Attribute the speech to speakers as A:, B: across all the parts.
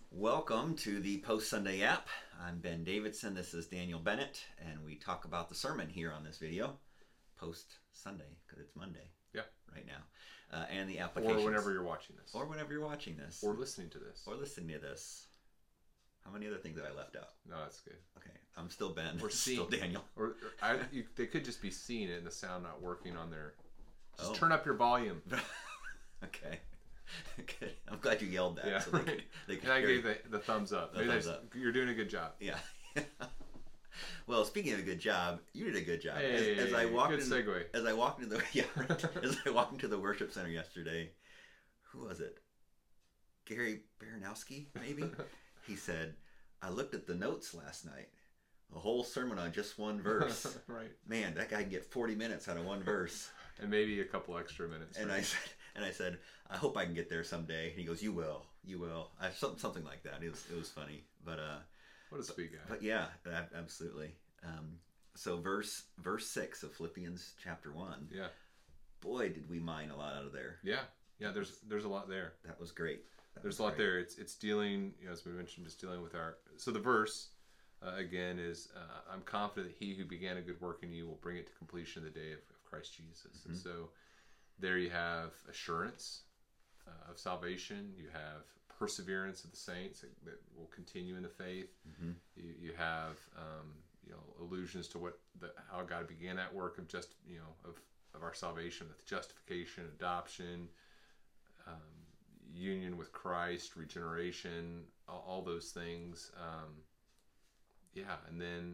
A: Welcome to the Post Sunday app. I'm Ben Davidson. This is Daniel Bennett, and we talk about the sermon here on this video, Post Sunday, because it's Monday.
B: Yeah.
A: Right now, and the applications.
B: Or whenever you're watching this.
A: Or whenever you're watching this.
B: Or listening to this.
A: Or listening to this. How many other things have I left out?
B: No, that's good.
A: Okay, I'm still Ben.
B: Or
A: still Daniel.
B: They could just be seeing it and the sound not working on their. Just
A: Oh.
B: turn up your volume.
A: Okay. Good. I'm glad you yelled that.
B: Yeah.
A: So they can
B: And I
A: hear
B: gave
A: you.
B: the thumbs up.
A: The thumbs up.
B: You're doing a good job.
A: Yeah. Well, speaking of a good job, you did a good job.
B: Hey,
A: as I walked
B: good
A: in,
B: segue.
A: As I walked into the as I walked into the worship center yesterday, who was it? Gary Baranowski, maybe. He said, "I looked at the notes last night. A whole sermon on just one verse.
B: Right.
A: Man, that guy can get 40 minutes out of one verse."
B: And maybe a couple extra minutes.
A: And
B: right?
A: I said, "I hope I can get there someday." And he goes, "You will. You will." Something like that. It was funny, but
B: What a sweet guy.
A: But yeah, absolutely. So verse 6 of Philippians chapter 1.
B: Yeah.
A: Boy, did we mine a lot out of there.
B: Yeah. Yeah. There's a lot there.
A: That was great.
B: There's a lot there. It's dealing, as we mentioned, just dealing with our. So the verse, again, is I'm confident that he who began a good work in you will bring it to completion the day of Christ Jesus.
A: Mm-hmm.
B: And so there you have assurance of salvation. You have perseverance of the saints that will continue in the faith.
A: Mm-hmm.
B: You have allusions to how God began that work of of our salvation with justification, adoption, union with Christ, regeneration, all those things. And then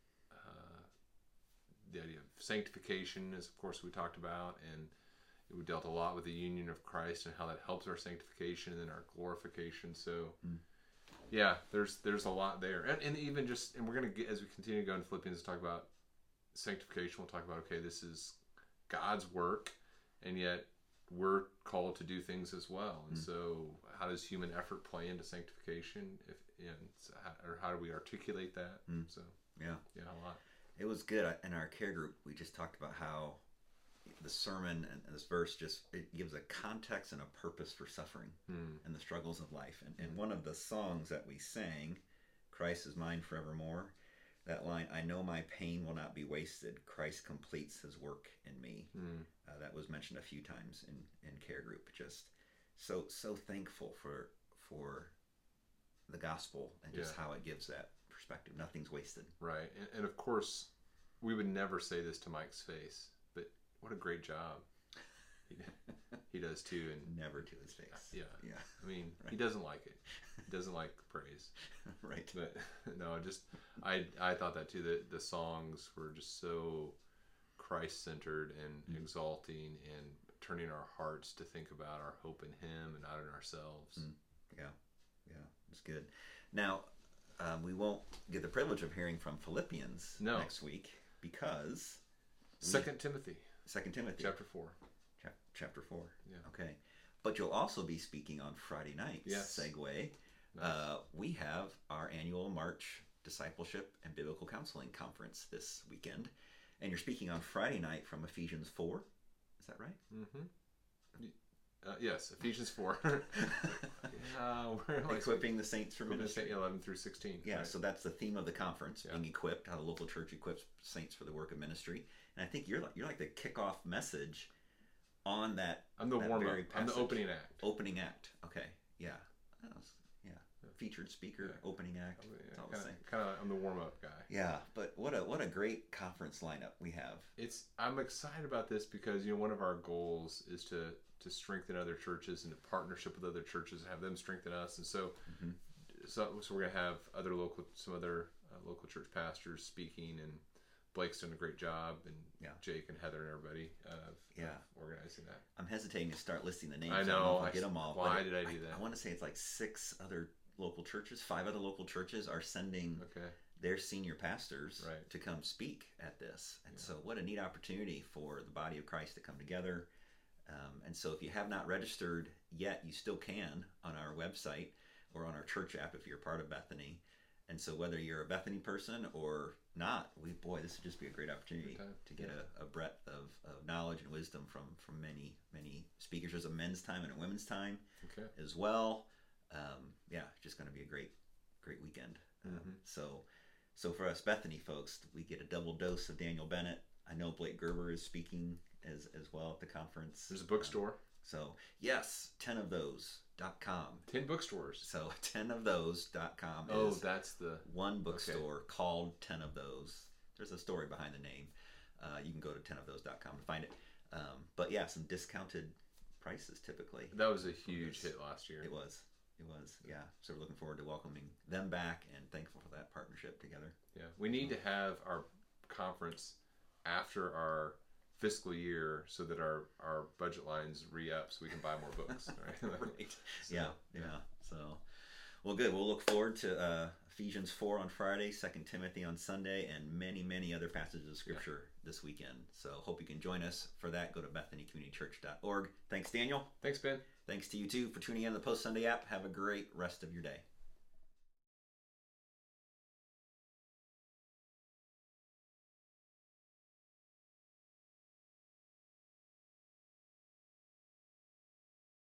B: the idea of sanctification is, of course, we talked about, and we dealt a lot with the union of Christ and how that helps our sanctification and then our glorification. So, there's a lot there, and even just, and we're gonna get, as we continue to go in Philippians, talk about sanctification. We'll talk about, okay, this is God's work, and yet we're called to do things as well. And so, how does human effort play into sanctification? Or how do we articulate that? So, a lot.
A: It was good. In our care group, we just talked about how the sermon and this verse it gives a context and a purpose for suffering and the struggles of life. And one of the songs that we sang, "Christ is mine forevermore," that line, "I know my pain will not be wasted. Christ completes his work in me." That was mentioned a few times in care group. Just so thankful for the gospel and just how it gives that perspective. Nothing's wasted.
B: Right. And of course, we would never say this to Mike's face, but what a great job he does too. And
A: never to his face.
B: Yeah. I mean,
A: right.
B: He doesn't like it. He doesn't like praise.
A: Right.
B: But no, I thought that too. The songs were just so Christ-centered and exalting and turning our hearts to think about our hope in him and not in ourselves.
A: Yeah, it's good. Now, we won't get the privilege of hearing from Philippians next week because
B: 2 Timothy chapter 4.
A: Chapter 4.
B: Yeah.
A: Okay. But you'll also be speaking on Friday nights.
B: Yes.
A: Segue. Nice. We have our annual March Discipleship and Biblical Counseling Conference this weekend. And you're speaking on Friday night from Ephesians 4. Is that right?
B: Mm-hmm. Yes, Ephesians 4.
A: Equipping the saints for ministry.
B: 11 through 16.
A: Yeah,
B: right?
A: So that's the theme of the conference, being equipped, how the local church equips saints for the work of ministry. And I think you're like the kickoff message on that.
B: I'm the warm-up. I'm the opening act.
A: Opening act. Okay. Yeah. Featured speaker, opening act.
B: I'm the warm-up guy.
A: Yeah, but what a great conference lineup we have.
B: I'm excited about this because one of our goals is to strengthen other churches and to partnership with other churches and have them strengthen us. And so we're gonna have some other local church pastors speaking, and Blake's done a great job, and Jake and Heather and everybody of organizing that.
A: I'm hesitating to start listing the names.
B: I know.
A: I get them all.
B: Why did I do that?
A: I want to say it's like 5 other local churches are sending their senior pastors to come speak at this. And so what a neat opportunity for the body of Christ to come together. And so if you have not registered yet, you still can on our website or on our church app if you're part of Bethany. And so whether you're a Bethany person or not, this would just be a great opportunity to get a breadth of knowledge and wisdom from many speakers. There's a men's time and a women's time as well. yeah, just going to be a great weekend. So for us Bethany folks, we get a double dose of Daniel Bennett. I know Blake Gerber is speaking as well at the conference.
B: There's a bookstore.
A: So yes, 10ofthose.com.
B: 10 bookstores.
A: So 10ofthose.com is
B: that's the
A: one bookstore called 10 of Those. There's a story behind the name. You can go to 10ofthose.com to find it. But yeah, some discounted prices typically.
B: That was a huge hit last year.
A: It was, yeah. So we're looking forward to welcoming them back and thankful for that partnership together.
B: Yeah, we need to have our conference after our fiscal year so that our budget lines re-up so we can buy more books. Right?
A: Right. So, yeah. So, well, good. We'll look forward to Ephesians 4 on Friday, 2 Timothy on Sunday, and many, many other passages of Scripture this weekend. So hope you can join us for that. Go to BethanyCommunityChurch.org. Thanks, Daniel.
B: Thanks, Ben.
A: Thanks to you, too, for tuning in to the Post Sunday app. Have a great rest of your day.